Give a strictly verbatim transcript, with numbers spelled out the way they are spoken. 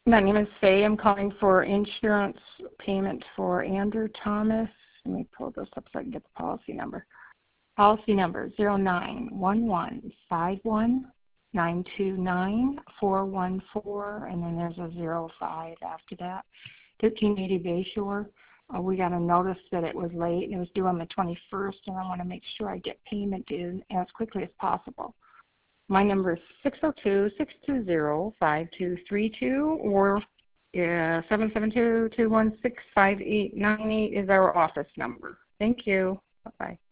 My name is Faye. I'm calling for insurance payment for Andrew Thomas. Let me pull this up so I can get the policy number. Policy number zero nine one one five one nine two nine four one four, and then there's a zero five after that. thirteen eighty Bayshore. Uh, we got a notice that it was late and it was due on the twenty-first, and I want to make sure I get payment in as quickly as possible. My number is six oh two, six two zero, five two three two, or uh, seven seven two, two one six, five eight nine eight is our office number. Thank you. Bye-bye.